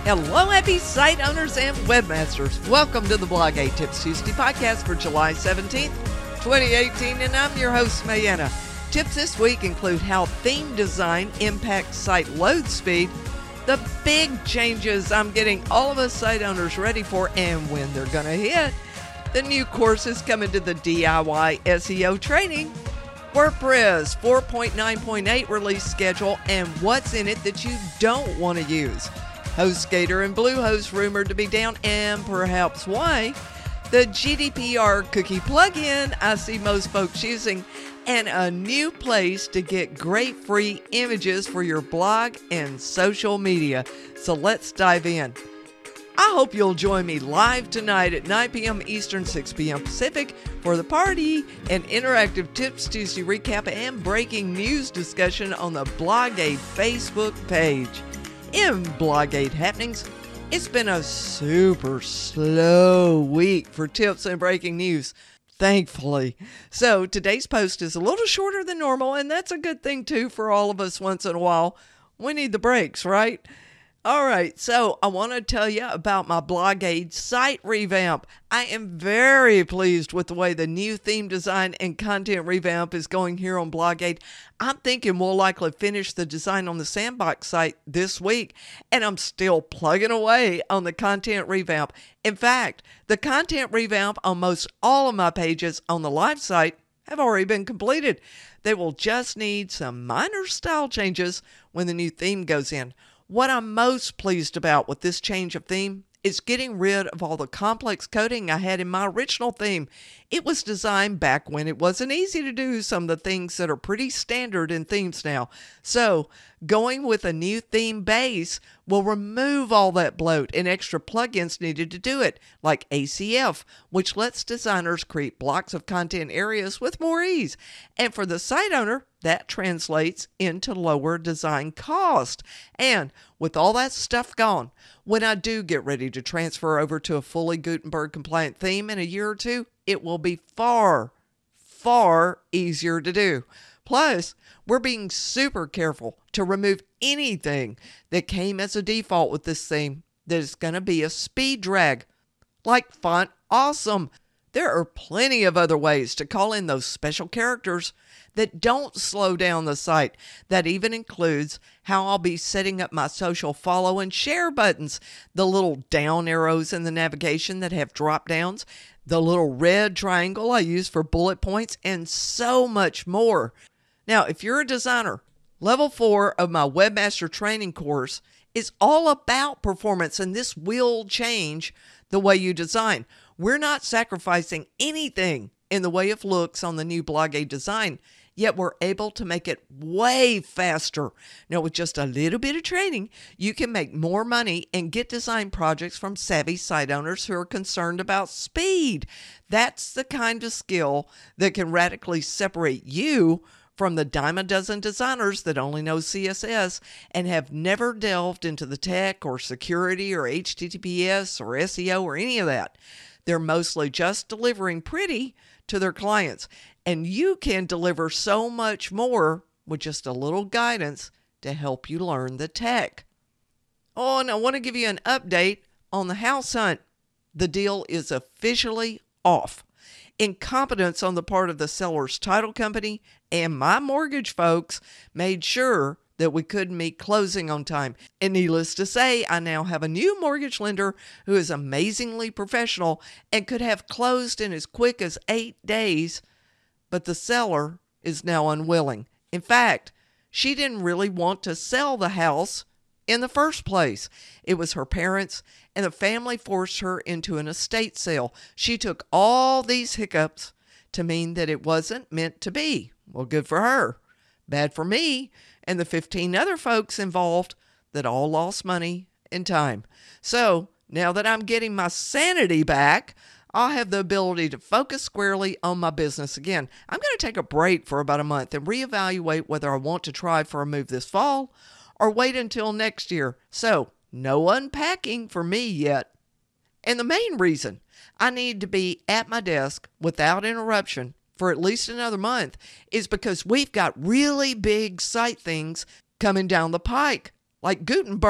Hello, happy site owners and webmasters. Welcome to the Blogate Tips Tuesday podcast for July 17th, 2018, and I'm your host, Mayanna. Tips this week include how theme design impacts site load speed, the big changes I'm getting all of us site owners ready for and when they're going to hit, the new courses coming to the DIY SEO training, WordPress 4.9.8 release schedule, and what's in it that you don't want to use. HostGator and Bluehost rumored to be down, and perhaps why. The GDPR cookie plugin I see most folks using, and a new place to get great free images for your blog and social media. So let's dive in. I hope you'll join me live tonight at 9 p.m. Eastern, 6 p.m. Pacific for the party and interactive Tips Tuesday recap and breaking news discussion on the Blogate Facebook page. In Blogate happenings, it's been a super slow week for tips and breaking news, thankfully. So today's post is a little shorter than normal, and that's a good thing too for all of us once in a while. We need the breaks, right? All right, so I want to tell you about my Blogate site revamp. I am very pleased with the way the new theme design and content revamp is going here on Blogate. I'm thinking we'll likely finish the design on the Sandbox site this week, and I'm still plugging away on the content revamp. In fact, the content revamp on most all of my pages on the live site have already been completed. They will just need some minor style changes when the new theme goes in. What I'm most pleased about with this change of theme is getting rid of all the complex coding I had in my original theme. It was designed back when it wasn't easy to do some of the things that are pretty standard in themes now. So going with a new theme base will remove all that bloat and extra plugins needed to do it, like ACF, which lets designers create blocks of content areas with more ease. And for the site owner, that translates into lower design cost. And with all that stuff gone, when I do get ready to transfer over to a fully Gutenberg compliant theme in a year or two, it will be far, far easier to do. Plus, we're being super careful to remove anything that came as a default with this theme that is going to be a speed drag, like Font Awesome. There are plenty of other ways to call in those special characters that don't slow down the site. That even includes how I'll be setting up my social follow and share buttons, the little down arrows in the navigation that have drop downs, the little red triangle I use for bullet points, and so much more. Now, if you're a designer, level 4 of my Webmaster Training course is all about performance, and this will change the way you design. We're not sacrificing anything in the way of looks on the new Blogate design, yet we're able to make it way faster. Now, with just a little bit of training, you can make more money and get design projects from savvy site owners who are concerned about speed. That's the kind of skill that can radically separate you from the dime a dozen designers that only know CSS and have never delved into the tech or security or HTTPS or SEO or any of that. They're mostly just delivering pretty to their clients, and you can deliver so much more with just a little guidance to help you learn the tech. Oh, and I want to give you an update on the house hunt. The deal is officially off. Incompetence on the part of the seller's title company and my mortgage folks made sure that we couldn't meet closing on time. And needless to say, I now have a new mortgage lender who is amazingly professional and could have closed in as quick as 8 days, but the seller is now unwilling. In fact, she didn't really want to sell the house in the first place. It was her parents, and the family forced her into an estate sale. She took all these hiccups to mean that it wasn't meant to be. Well, good for her. Bad for me and the 15 other folks involved that all lost money and time. So now that I'm getting my sanity back, I'll have the ability to focus squarely on my business again. I'm going to take a break for about a month and reevaluate whether I want to try for a move this fall or wait until next year. So no unpacking for me yet. And the main reason I need to be at my desk without interruption for at least another month is because we've got really big site things coming down the pike, like Gutenberg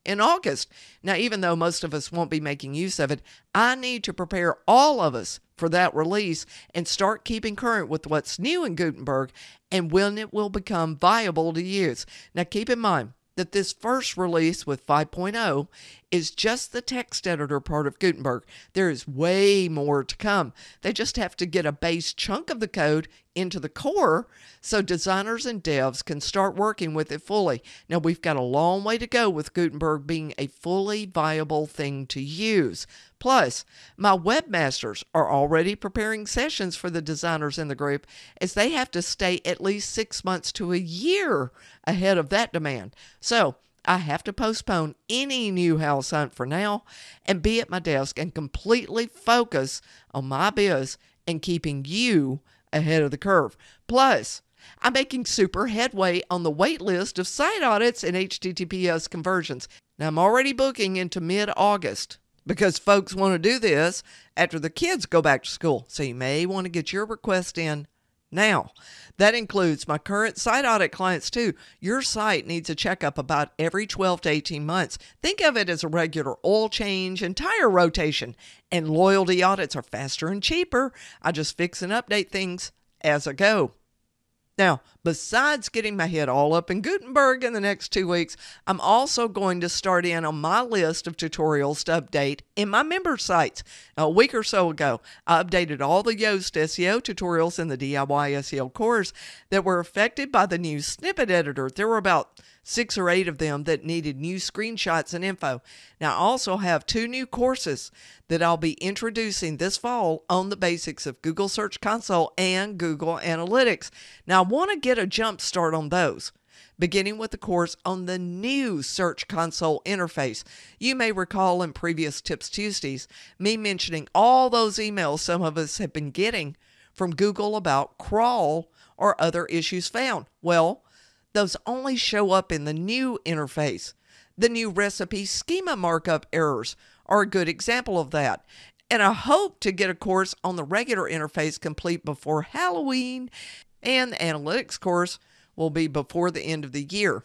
in August. Now, even though most of us won't be making use of it, I need to prepare all of us for that release and start keeping current with what's new in Gutenberg and when it will become viable to use. Now, keep in mind that this first release with 5.0 is just the text editor part of Gutenberg. There is way more to come. They just have to get a base chunk of the code into the core so designers and devs can start working with it fully. Now, we've got a long way to go with Gutenberg being a fully viable thing to use. Plus, my webmasters are already preparing sessions for the designers in the group, as they have to stay at least 6 months to a year ahead of that demand. So I have to postpone any new house hunt for now and be at my desk and completely focus on my biz and keeping you ahead of the curve. Plus, I'm making super headway on the wait list of site audits and HTTPS conversions. Now, I'm already booking into mid-August because folks want to do this after the kids go back to school. So you may want to get your request in now. That includes my current site audit clients too. Your site needs a checkup about every 12 to 18 months. Think of it as a regular oil change and tire rotation. And loyalty audits are faster and cheaper. I just fix and update things as I go. Now, besides getting my head all up in Gutenberg in the next 2 weeks, I'm also going to start in on my list of tutorials to update in my member sites. A week or so ago, I updated all the Yoast SEO tutorials in the DIY SEO course that were affected by the new snippet editor. There were about 6 or 8 of them that needed new screenshots and info. Now, I also have 2 new courses that I'll be introducing this fall on the basics of Google Search Console and Google Analytics. Now, I want to get a jump start on those, beginning with the course on the new Search Console interface. You may recall in previous Tips Tuesdays me mentioning all those emails some of us have been getting from Google about crawl or other issues found. Well, those only show up in the new interface. The new recipe schema markup errors are a good example of that. And I hope to get a course on the regular interface complete before Halloween, and the analytics course will be before the end of the year.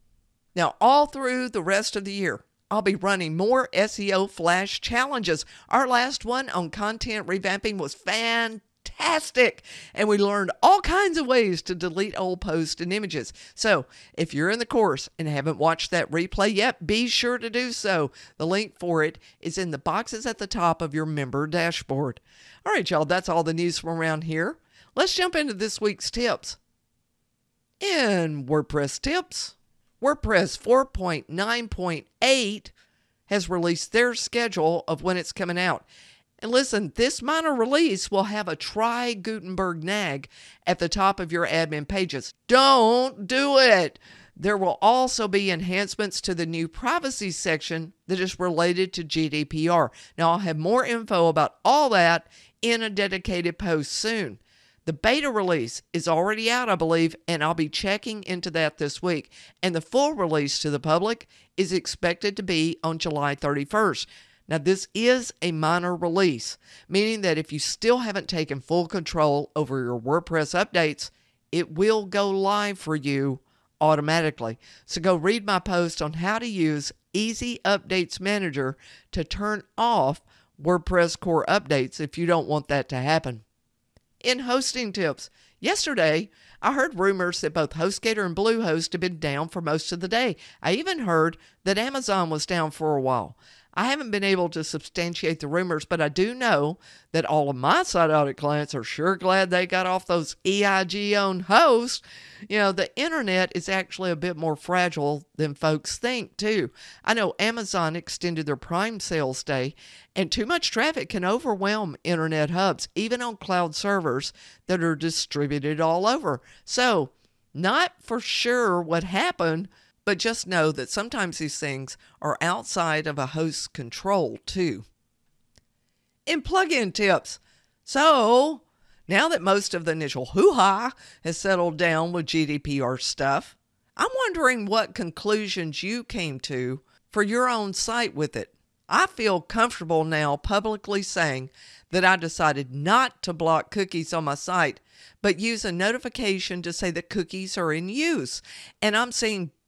Now, all through the rest of the year, I'll be running more SEO Flash challenges. Our last one on content revamping was fantastic, and we learned all kinds of ways to delete old posts and images. So if you're in the course and haven't watched that replay yet, be sure to do so. The link for it is in the boxes at the top of your member dashboard. All right, y'all, that's all the news from around here. Let's jump into this week's tips. In WordPress tips, WordPress 4.9.8 has released their schedule of when it's coming out. And listen, this minor release will have a Try Gutenberg nag at the top of your admin pages. Don't do it! There will also be enhancements to the new privacy section that is related to GDPR. Now, I'll have more info about all that in a dedicated post soon. The beta release is already out, I believe, and I'll be checking into that this week. And the full release to the public is expected to be on July 31st. Now, this is a minor release, meaning that if you still haven't taken full control over your WordPress updates, it will go live for you automatically. So go read my post on how to use Easy Updates Manager to turn off WordPress core updates if you don't want that to happen. In hosting tips, yesterday I heard rumors that both HostGator and Bluehost have been down for most of the day. I even heard that Amazon was down for a while. I haven't been able to substantiate the rumors, but I do know that all of my site audit clients are sure glad they got off those EIG-owned hosts. You know, the internet is actually a bit more fragile than folks think, too. I know Amazon extended their Prime sales day, and too much traffic can overwhelm internet hubs, even on cloud servers that are distributed all over. So, not for sure what happened, but just know that sometimes these things are outside of a host's control, too. In plugin tips, so now that most of the initial hoo-ha has settled down with GDPR stuff, I'm wondering what conclusions you came to for your own site with it. I feel comfortable now publicly saying that I decided not to block cookies on my site, but use a notification to say that cookies are in use. And I'm seeing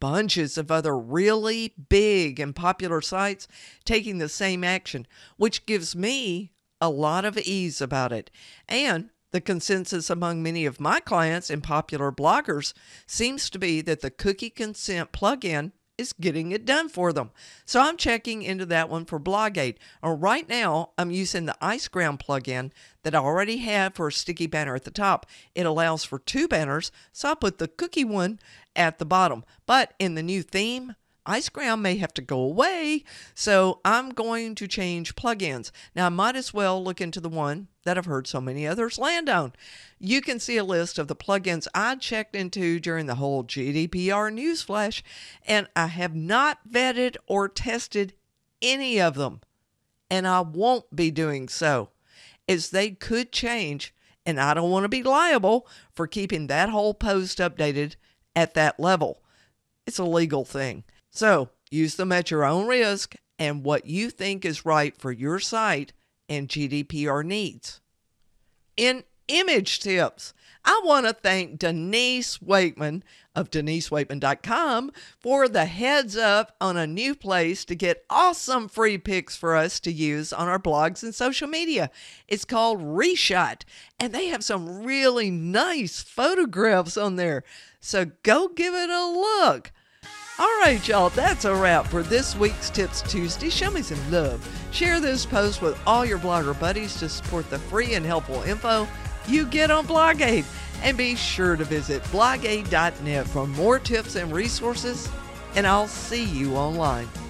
bunches of other really big and popular sites taking the same action, which gives me a lot of ease about it. And the consensus among many of my clients and popular bloggers seems to be that the cookie consent plugin is getting it done for them. So I'm checking into that one for Blogate. Right now, I'm using the Iceground plugin that I already have for a sticky banner at the top. It allows for 2 banners, so I'll put the cookie one at the bottom. But in the new theme, Iceground may have to go away, so I'm going to change plugins. Now, I might as well look into the one that I've heard so many others land on. You can see a list of the plugins I checked into during the whole GDPR newsflash, and I have not vetted or tested any of them, and I won't be doing so, as they could change, and I don't want to be liable for keeping that whole post updated at that level. It's a legal thing. So use them at your own risk and what you think is right for your site and GDPR needs. In image tips, I want to thank Denise Waitman of DeniseWaitman.com for the heads up on a new place to get awesome free pics for us to use on our blogs and social media. It's called Reshot, and they have some really nice photographs on there. So go give it a look. All right, y'all, that's a wrap for this week's Tips Tuesday. Show me some love. Share this post with all your blogger buddies to support the free and helpful info you get on Blogate. And be sure to visit blogate.net for more tips and resources, and I'll see you online.